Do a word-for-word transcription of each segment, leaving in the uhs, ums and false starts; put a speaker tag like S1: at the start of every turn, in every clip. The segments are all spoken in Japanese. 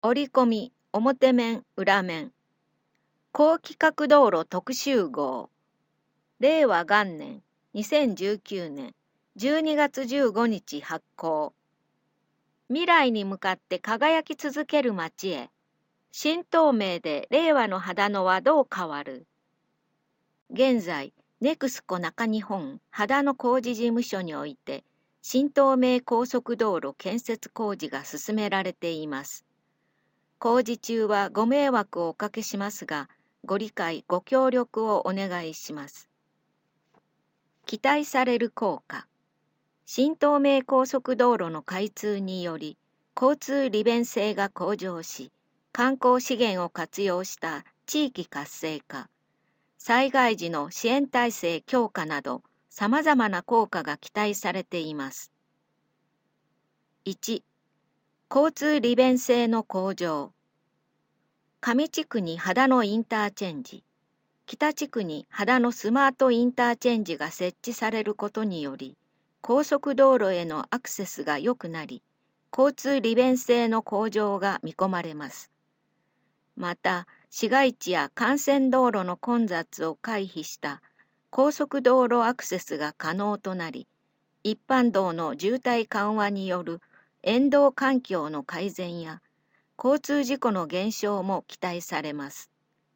S1: 折り込み表面裏面高規格道路特集号令和元年にせんじゅうきゅうねんじゅうにがつじゅうごにち発行。未来に向かって輝き続ける街へ。新東名で令和の秦野はどう変わる。現在ネクスコ中日本秦野工事事務所において新東名高速道路建設工事が進められています。工事中はご迷惑をおかけしますが、ご理解ご協力をお願いします。期待される効果。新東名高速道路の開通により、交通利便性が向上し、観光資源を活用した地域活性化、災害時の支援体制強化など、さまざまな効果が期待されています。いち、交通利便性の向上。上地区に秦野インターチェンジ、北地区に秦野スマートインターチェンジが設置されることにより、高速道路へのアクセスが良くなり、交通利便性の向上が見込まれます。また、市街地や幹線道路の混雑を回避した高速道路アクセスが可能となり、一般道の渋滞緩和による沿道環境の改善や交通事故の減少も期待されます。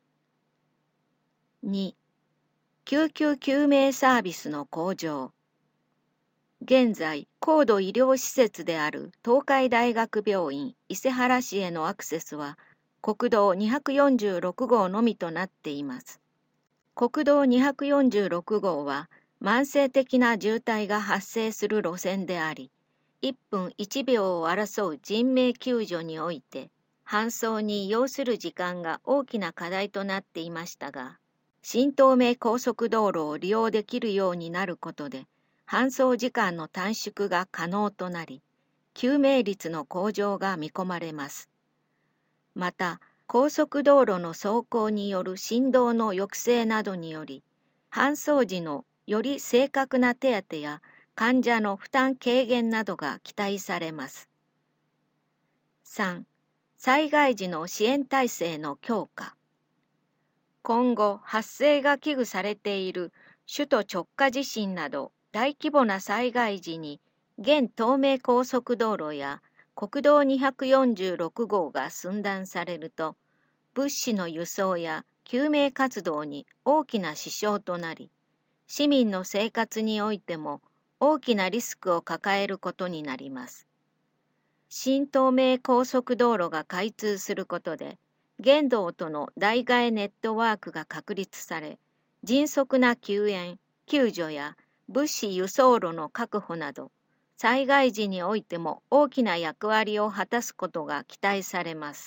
S1: に、救急救命サービスの向上。現在、高度医療施設である東海大学病院伊勢原市へのアクセスは国道にひゃくよんじゅうろくごうのみとなっています。国道にひゃくよんじゅうろくごうは慢性的な渋滞が発生する路線であり、いっぷんいちびょうを争う人命救助において、搬送に要する時間が大きな課題となっていましたが、新東名高速道路を利用できるようになることで、搬送時間の短縮が可能となり、救命率の向上が見込まれます。また、高速道路の走行による振動の抑制などにより、搬送時のより正確な手当てや患者の負担軽減などが期待されます。さん、災害時の支援体制の強化。今後発生が危惧されている首都直下地震など大規模な災害時に現東名高速道路や国道にひゃくよんじゅうろくごうが寸断されると、物資の輸送や救命活動に大きな支障となり、市民の生活においても大きなリスクを抱えることになります。新東名高速道路が開通することで、現道との代替ネットワークが確立され、迅速な救援、救助や物資輸送路の確保など、災害時においても大きな役割を果たすことが期待されます。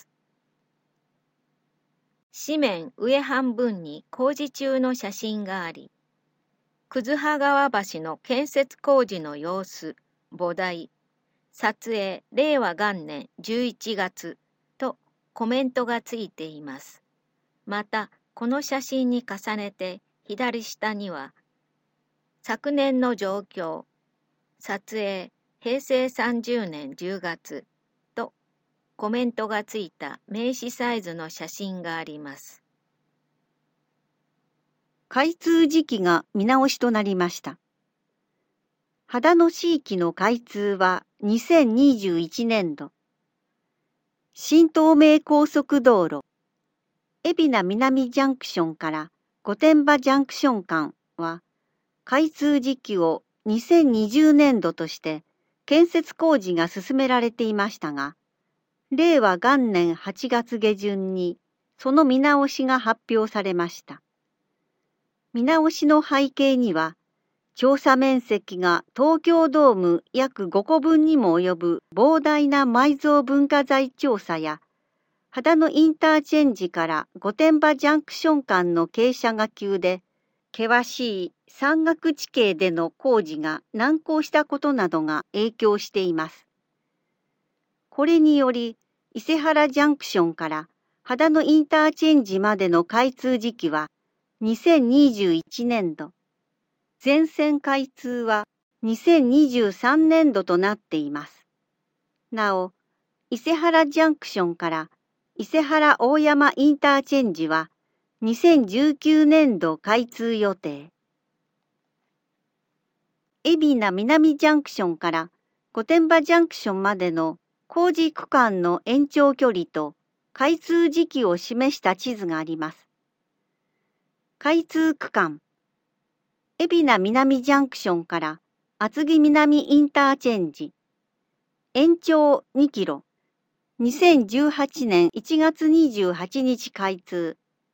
S1: 紙面上半分に工事中の写真があり、葛葉川橋の建設工事の様子、菩提、撮影令和元年じゅういちがつとコメントがついています。また、この写真に重ねて左下には、昨年の状況、撮影へいせいさんじゅうねんじゅうがつとコメントがついた名刺サイズの写真があります。
S2: 開通時期が見直しとなりました。秦野市域の開通はにせんにじゅういちねんど。新東名高速道路、海老名南ジャンクションから御殿場ジャンクション間は、開通時期をにせんにじゅうねんどとして建設工事が進められていましたが、令和元年はちがつげじゅんにその見直しが発表されました。見直しの背景には、調査面積が東京ドーム約ごこぶんにも及ぶ膨大な埋蔵文化財調査や、秦野インターチェンジから御殿場ジャンクション間の傾斜が急で、険しい山岳地形での工事が難航したことなどが影響しています。これにより、伊勢原ジャンクションから秦野インターチェンジまでの開通時期はにせんにじゅういちねんど、全線開通はにせんにじゅうさんねんどとなっています。なお、 伊勢原ジャンクションから伊勢原大山インターチェンジはにせんじゅうきゅうねんど開通予定。海老名南ジャンクションから御殿場ジャンクションまでの工事区間の延長距離と開通時期を示した地図があります。開通区間。海老名南ジャンクションから厚木南インターチェンジ。延長にキロ。にせんじゅうはちねんいちがつにじゅうはちにち開通。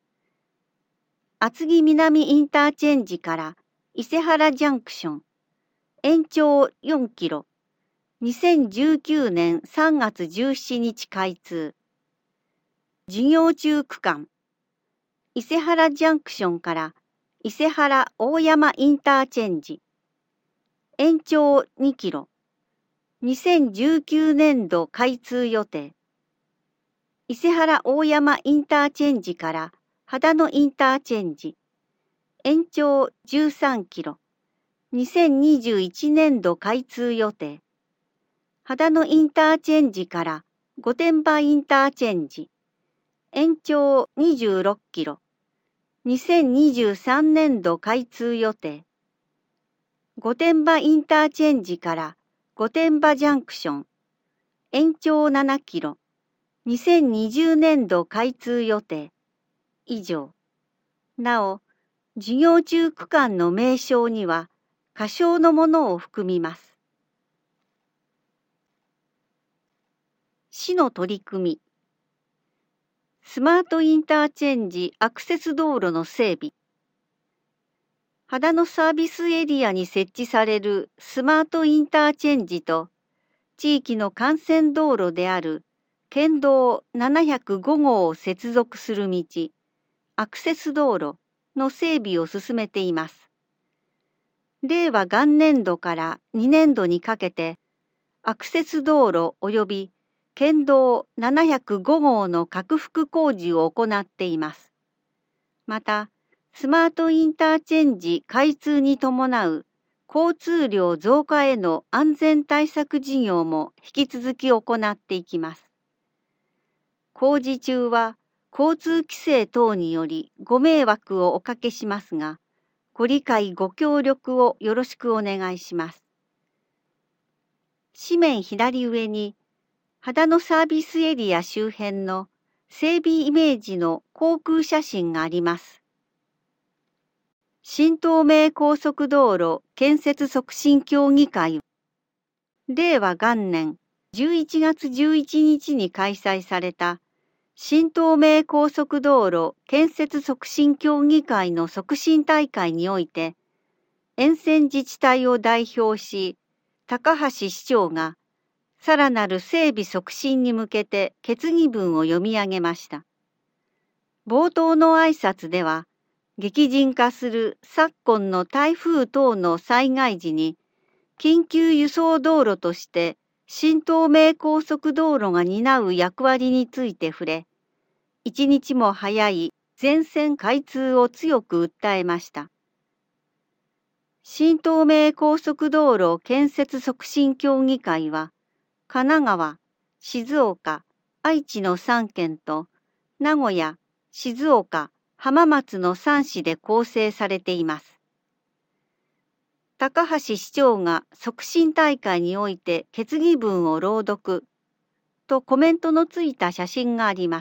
S2: 厚木南インターチェンジから伊勢原ジャンクション。延長よんキロ。にせんじゅうきゅうねんさんがつじゅうしちにち開通。事業中区間。伊勢原ジャンクションから伊勢原大山インターチェンジ。延長にキロ。にせんじゅうきゅうねんど開通予定。伊勢原大山インターチェンジから秦野インターチェンジ。延長じゅうさんキロ。にせんにじゅういちねんど開通予定。秦野インターチェンジから御殿場インターチェンジ。延長にじゅうろっキロ。にせんにじゅうさんねんど開通予定。御殿場インターチェンジから御殿場ジャンクション。延長ななキロ。にせんにじゅうねんど開通予定。以上。なお、事業中区間の名称には仮称のものを含みます。市の取り組み。スマートインターチェンジアクセス道路の整備。秦野サービスエリアに設置されるスマートインターチェンジと、地域の幹線道路である県道ななひゃくごごうを接続する道、アクセス道路の整備を進めています。令和元年度からにねんどにかけて、アクセス道路及び県道ななひゃくごごうの拡幅工事を行っています。また、スマートインターチェンジ開通に伴う交通量増加への安全対策事業も引き続き行っていきます。工事中は交通規制等によりご迷惑をおかけしますが、ご理解ご協力をよろしくお願いします。紙面左上に、秦野サービスエリア周辺の整備イメージの航空写真があります。新東名高速道路建設促進協議会、令和元年じゅういちがつじゅういちにちに開催された新東名高速道路建設促進協議会の促進大会において、沿線自治体を代表し、高橋市長がさらなる整備促進に向けて決議文を読み上げました。冒頭の挨拶では、激甚化する昨今の台風等の災害時に、緊急輸送道路として新東名高速道路が担う役割について触れ、一日も早い全線開通を強く訴えました。新東名高速道路建設促進協議会は、神奈川、静岡、愛知のさんけんと、名古屋、静岡、浜松のさんしで構成されています。高橋市長が促進大会において決議文を朗読とコメントのついた写真があります。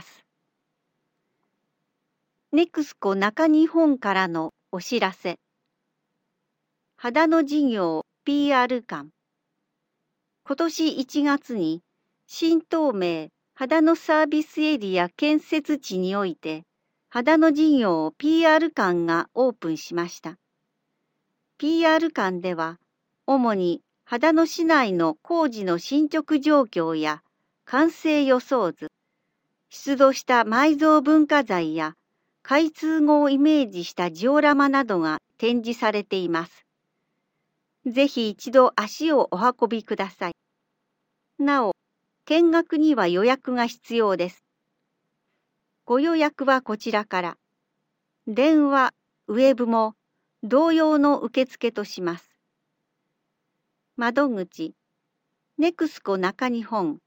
S2: ネクスコ中日本からのお知らせ。秦野事業 ピーアール 館。今年いちがつに新東名秦野サービスエリア建設地において秦野事業 ピーアール 館がオープンしました。ピーアール 館では、主に秦野市内の工事の進捗状況や完成予想図、出土した埋蔵文化財や開通後をイメージしたジオラマなどが展示されています。ぜひ一度足をお運びください。なお、見学には予約が必要です。ご予約はこちらから。電話、ウェブも同様の受付とします。窓口、ネクスコ中日本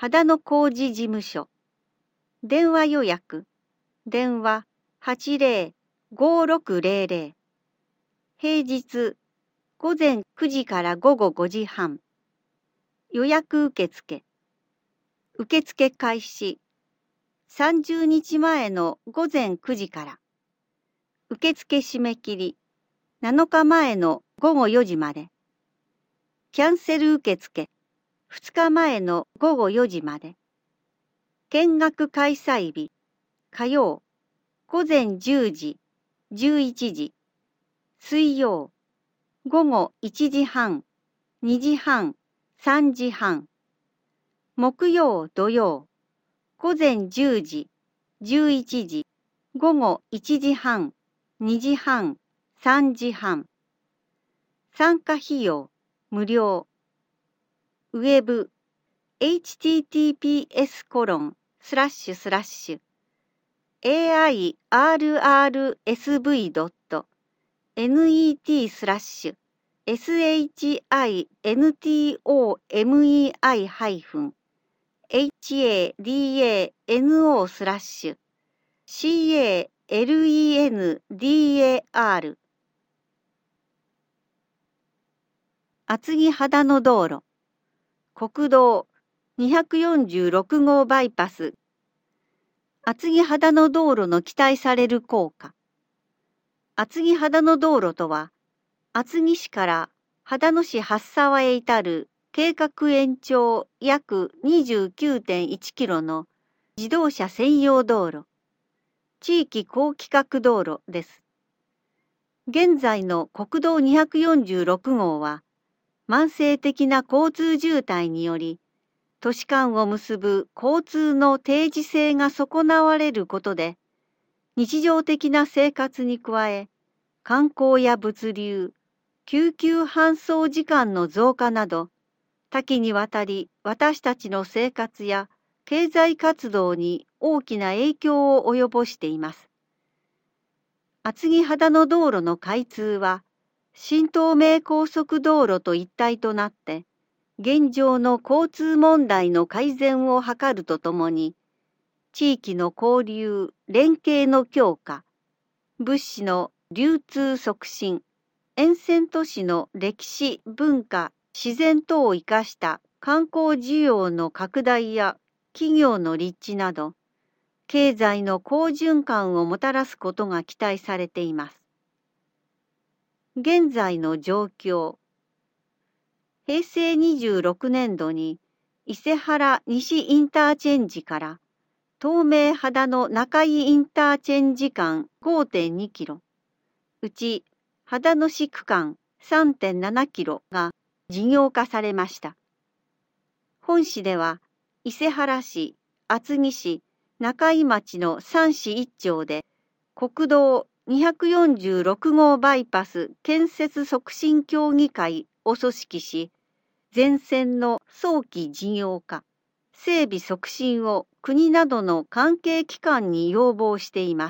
S2: 秦野工事事務所。電話予約。電話 はちゼロ ごろくゼロゼロ。平日午前くじから午後ごじはん。予約受付。受付開始。さんじゅうにちまえの午前くじから。受付締め切り。なのかまえの午後よじまで。キャンセル受付。ふつかまえの午後よじまで。見学開催日。火曜。午前じゅうじ、じゅういちじ。水曜。午後いちじはん、にじはん、さんじはん。木曜、土曜。午前じゅうじ、じゅういちじ。午後いちじはん、にじはん、さんじはん。参加費用、無料。ウェブ、エイチティーティーピーエスコロンスラッシュスラッシュ エーアイアールアールエスブイドットネット スラッシュ シントメイハイフン エイチエーディーエーエヌオー スラッシュ シーエーエルイーエヌディーエーアール 厚木秦野道路国道にひゃくよんじゅうろくごうバイパス厚木秦野道路の期待される効果。厚木秦野道路とは、厚木市から秦野市八沢へ至る計画延長約 にじゅうきゅうてんいちキロの自動車専用道路、地域高規格道路です。現在の国道にひゃくよんじゅうろくごうは、慢性的な交通渋滞により、都市間を結ぶ交通の定時性が損なわれることで、日常的な生活に加え、観光や物流、救急搬送時間の増加など、多岐にわたり私たちの生活や経済活動に大きな影響を及ぼしています。厚木秦野道路の開通は、新東名高速道路と一体となって、現状の交通問題の改善を図るとともに、地域の交流、連携の強化、物資の流通促進、沿線都市の歴史、文化、自然等を生かした観光需要の拡大や企業の立地など、経済の好循環をもたらすことが期待されています。現在の状況。へいせいにじゅうろくねんどに伊勢原西インターチェンジから東名秦野中井インターチェンジ間 ごてんにキロ、うち秦野市区間 さんてんななキロが事業化されました。本市では伊勢原市、厚木市、中井町のさん市いっ町で国道にひゃくよんじゅうろくごうバイパス建設促進協議会を組織し、全線の早期事業化、整備促進を国などの関係機関に要望しています。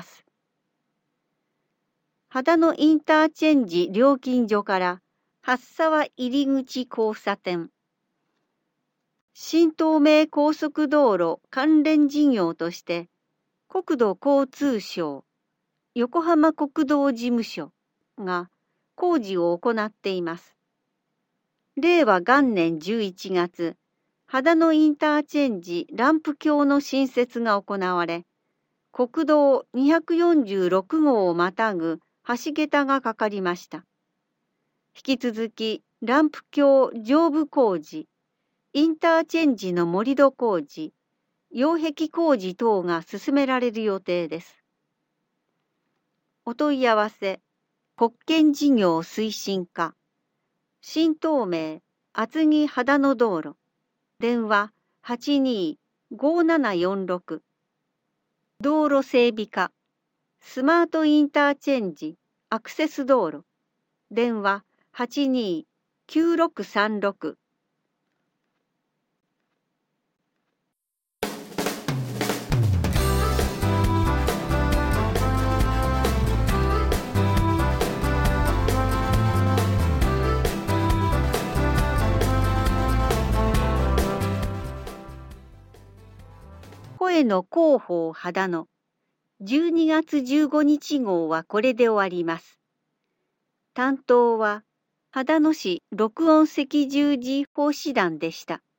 S2: 秦野インターチェンジ料金所から八沢入口交差点、新東名高速道路関連事業として、国土交通省、横浜国道事務所が工事を行っています。れいわ元年じゅういちがつ、秦野インターチェンジランプ橋の新設が行われ、国道にひゃくよんじゅうろくごうをまたぐ橋桁がかかりました。引き続き、ランプ橋上部工事、インターチェンジの盛り土工事、擁壁工事等が進められる予定です。お問い合わせ、国権事業推進課、新東名厚木秦野道路、電話 はちにーごーななよんろく、道路整備課、スマートインターチェンジアクセス道路、電話 はちにーきゅうろくさんろく、 声の広報秦野じゅうにがつじゅうごにち号はこれで終わります。担当は秦野市録音赤十字奉仕団でした。